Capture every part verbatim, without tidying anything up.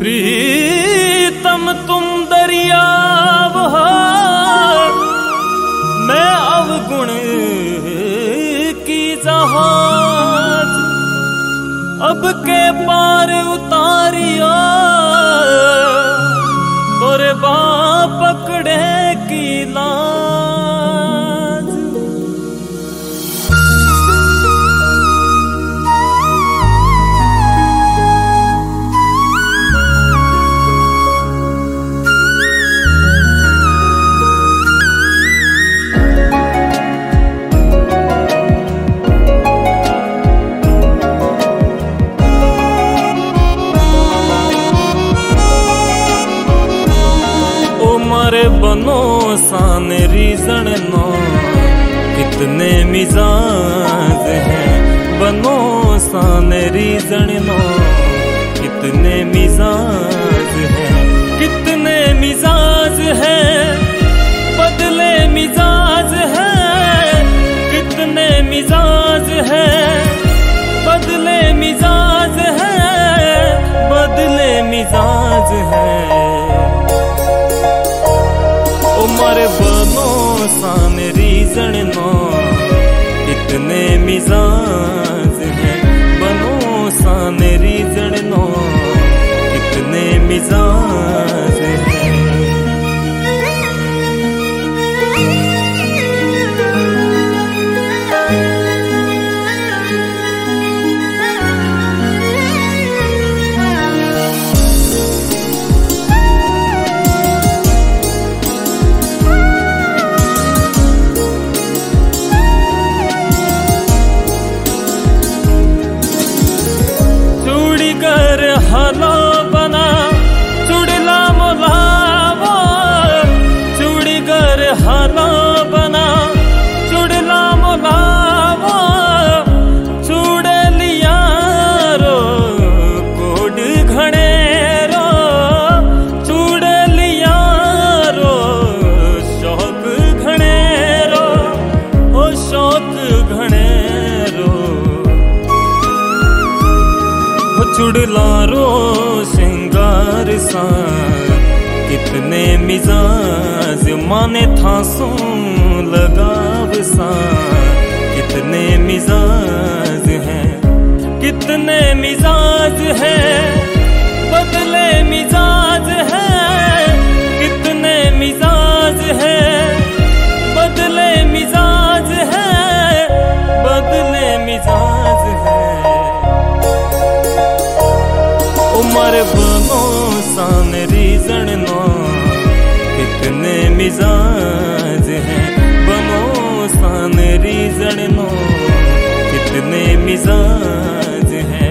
प्रीतम तुम दरियाव हो, मैं अवगुण की जहाज। अब के पार उतारियो तोरे बाप पकड़े की लाज। मारे बनो सान रीजन नो कितने मिजाज हैं, बनो सान रीजन नो कितने मिजाज हैं, कितने मिजाज हैं, बदले मिजाज हैं, कितने मिजाज हैं, बदले मिजाज हैं, बदले मिजाज हैं। मारे बनो सान रीजन नो कितने मिजाज हैं, बनो सान रीजन नो कितने मिजाज हैं। हलो बना चुड़ला मोलावो, चूड़ी गर हलो बना चुड़ला मोलावो, चूड़े लिया रो कोड घणे रो, चूड़े लिया रो शौक घणे रो, ओ शौक घणे रो। चुड़ला रो सिंगार सा कितने मिजाज, माने थासों लगाव सा कितने मिजाज हैं, कितने मिजाज हैं, बदले मिजाज हैं, कितने मिजाज हैं, बदले मिजाज हैं, बदले मिजाज हैं। मारे बनो सान रीजन नो कितने मिजाज हैं, बनो सान रीजन नो कितने मिजाज हैं।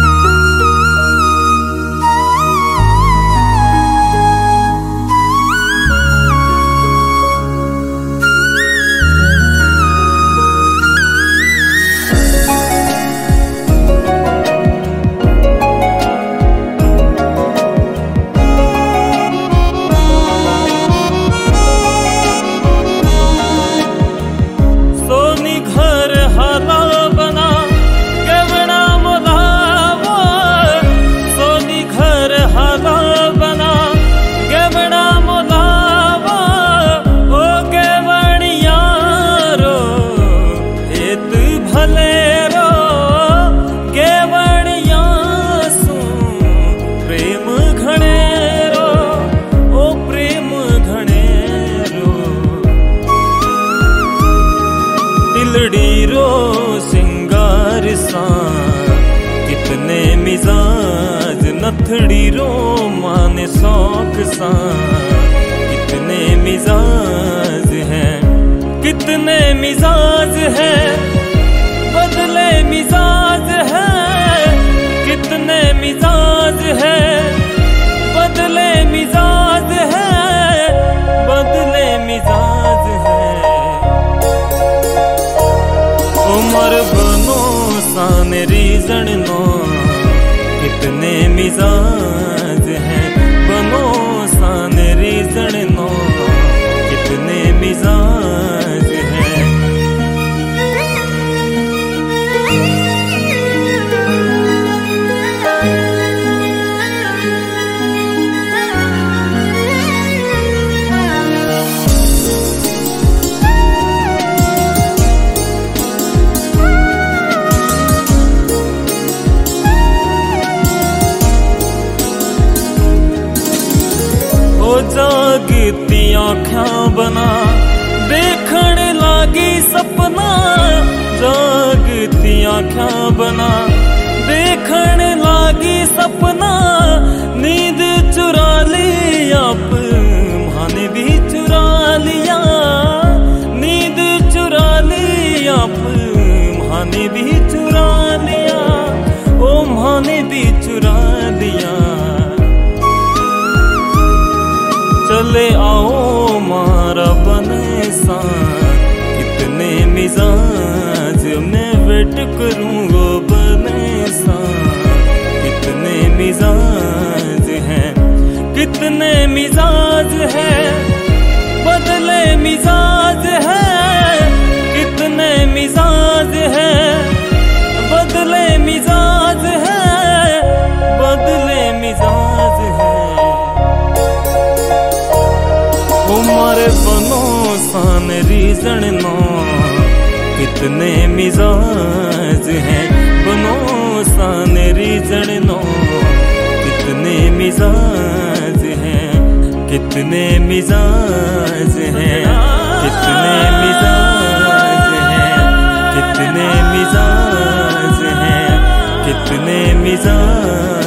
रो सिंगार सा कितने मिजाज, नथड़ी रो माने शौक सा कितने मिजाज हैं, कितने मिजाज हैं, बदले मिजाज हैं, कितने मिजाज हैं, बदले मिजाज हैं, बदले मिजाज हैं। उमर बनो सान रीजन नो कितने मिजाज हैं, बनो सान रीजन नो कितने मिजाज हैं। जागती आँखां बना देखण लागी सपना, जागती आँखां बना देखण लागी सपना, नींद चुरा ली आप माने भी चुरा लिया, नींद चुरा ली आप माने भी चुरा लिया, ओ माने भी चुरा लिया। चले आओ मारा बनसा, कितने मिजाज मैं वेट करूँगो बनसा, कितने मिजाज हैं, कितने मिजाज हैं, बदले मिजाज हैं, कितने मिजाज हैं, बदले मिजाज हैं, बदले मिजाज हैं। उमर बनो सान रीजन नो, कितने मिजाज हैं, बनो सान रीजन नो, कितने मिजाज हैं, कितने मिजाज हैं, कितने मिजाज हैं, कितने मिजाज हैं, कितने मिजाज